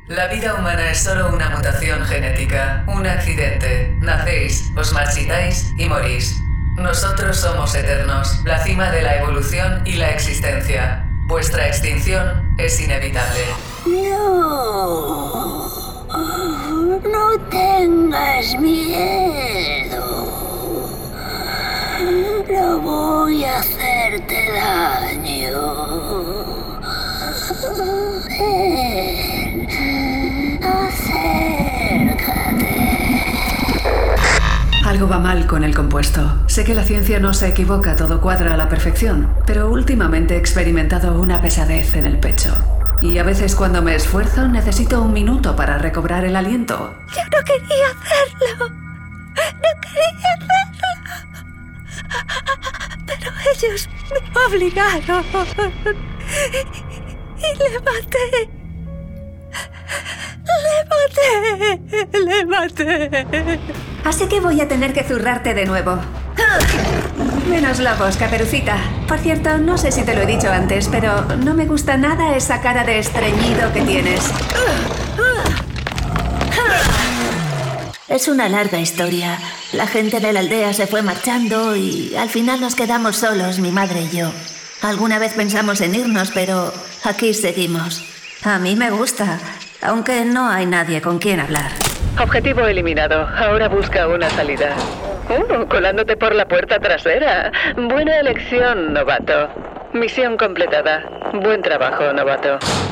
La vida humana es solo una mutación genética, un accidente. Nacéis, os marchitáis y morís. Nosotros somos eternos, la cima de la evolución y la existencia. Vuestra extinción es inevitable. No, no tengas miedo. No voy a hacerte daño. Ven, acércate. Algo va mal con el compuesto. Sé que la ciencia no se equivoca, todo cuadra a la perfección, pero últimamente he experimentado una pesadez en el pecho. Y a veces cuando me esfuerzo necesito un minuto para recobrar el aliento. Yo no quería hacerlo. No quería hacerlo. Pero ellos me obligaron. Y le maté. Le maté. Así que voy a tener que zurrarte de nuevo. Menos lobos, Caperucita. Por cierto, no sé si te lo he dicho antes, pero no me gusta nada esa cara de estreñido que tienes. Es una larga historia. La gente de la aldea se fue marchando y al final nos quedamos solos, mi madre y yo. Alguna vez pensamos en irnos, pero aquí seguimos. A mí me gusta, aunque no hay nadie con quien hablar. Objetivo eliminado. Ahora busca una salida. Colándote por la puerta trasera. Buena elección, novato. Misión completada. Buen trabajo, novato.